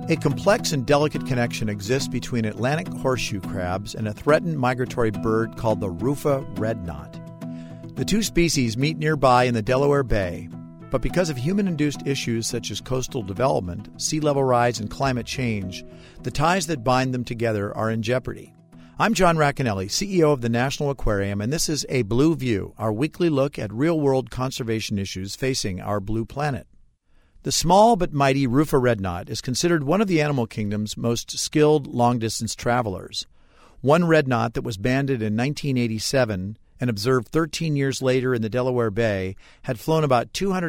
A complex and delicate connection exists between Atlantic horseshoe crabs and a threatened migratory bird called the Rufa redknot. The two species meet nearby in the Delaware Bay, but because of human-induced issues such as coastal development, sea level rise, and climate change, the ties that bind them together are in jeopardy. I'm John Racanelli, CEO of the National Aquarium, and this is A Blue View, our weekly look at real-world conservation issues facing our blue planet. The small but mighty Rufa redknot is considered one of the animal kingdom's most skilled long-distance travelers. One redknot that was banded in 1987 and observed 13 years later in the Delaware Bay had flown about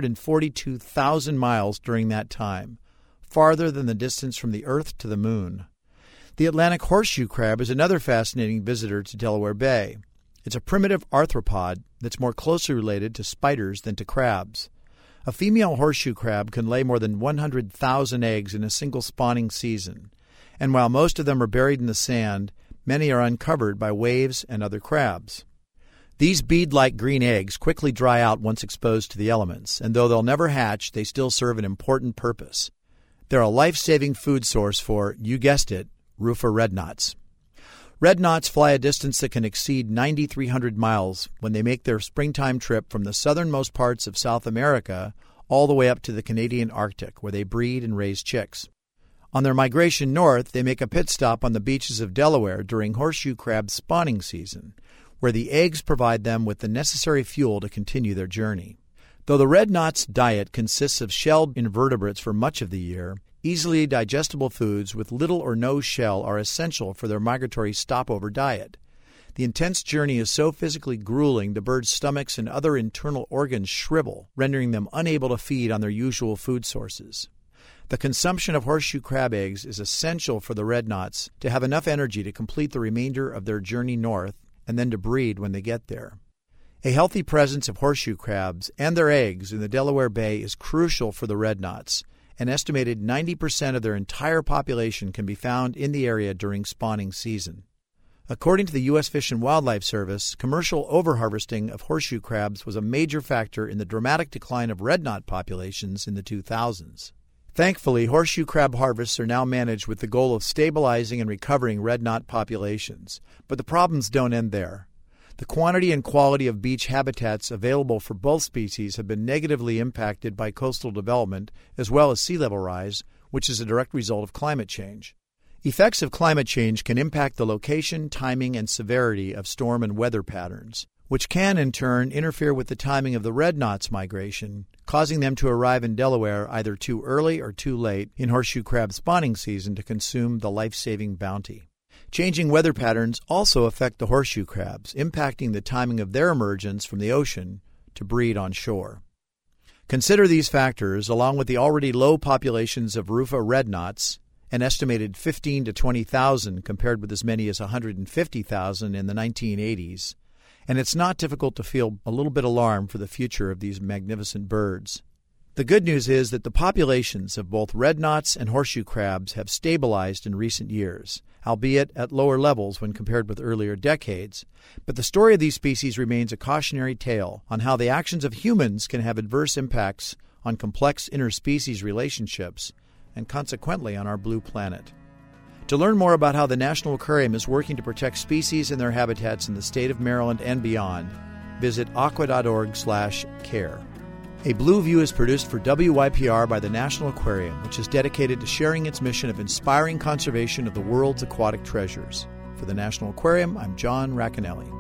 242,000 miles during that time, farther than the distance from the Earth to the Moon. The Atlantic horseshoe crab is another fascinating visitor to Delaware Bay. It's a primitive arthropod that's more closely related to spiders than to crabs. A female horseshoe crab can lay more than 100,000 eggs in a single spawning season, and while most of them are buried in the sand, many are uncovered by waves and other crabs. These bead-like green eggs quickly dry out once exposed to the elements, and though they'll never hatch, they still serve an important purpose. They're a life-saving food source for, you guessed it, Rufa redknots. Redknots fly a distance that can exceed 9,300 miles when they make their springtime trip from the southernmost parts of South America all the way up to the Canadian Arctic, where they breed and raise chicks. On their migration north, they make a pit stop on the beaches of Delaware during horseshoe crab spawning season, where the eggs provide them with the necessary fuel to continue their journey. Though the redknot's diet consists of shelled invertebrates for much of the year, easily digestible foods with little or no shell are essential for their migratory stopover diet. The intense journey is so physically grueling the birds' stomachs and other internal organs shrivel, rendering them unable to feed on their usual food sources. The consumption of horseshoe crab eggs is essential for the redknots to have enough energy to complete the remainder of their journey north and then to breed when they get there. A healthy presence of horseshoe crabs and their eggs in the Delaware Bay is crucial for the redknots. An estimated 90% of their entire population can be found in the area during spawning season. According to the U.S. Fish and Wildlife Service, commercial overharvesting of horseshoe crabs was a major factor in the dramatic decline of redknot populations in the 2000s. Thankfully, horseshoe crab harvests are now managed with the goal of stabilizing and recovering redknot populations. But the problems don't end there. The quantity and quality of beach habitats available for both species have been negatively impacted by coastal development as well as sea level rise, which is a direct result of climate change. Effects of climate change can impact the location, timing, and severity of storm and weather patterns, which can in turn interfere with the timing of the redknots' migration, causing them to arrive in Delaware either too early or too late in horseshoe crab spawning season to consume the life-saving bounty. Changing weather patterns also affect the horseshoe crabs, impacting the timing of their emergence from the ocean to breed on shore. Consider these factors, along with the already low populations of Rufa redknots, an estimated 15 to 20,000 compared with as many as 150,000 in the 1980s, and it's not difficult to feel a little bit alarmed for the future of these magnificent birds. The good news is that the populations of both redknots and horseshoe crabs have stabilized in recent years, albeit at lower levels when compared with earlier decades. But the story of these species remains a cautionary tale on how the actions of humans can have adverse impacts on complex interspecies relationships and consequently on our blue planet. To learn more about how the National Aquarium is working to protect species and their habitats in the state of Maryland and beyond, visit aqua.org/care. A Blue View is produced for WYPR by the National Aquarium, which is dedicated to sharing its mission of inspiring conservation of the world's aquatic treasures. For the National Aquarium, I'm John Racanelli.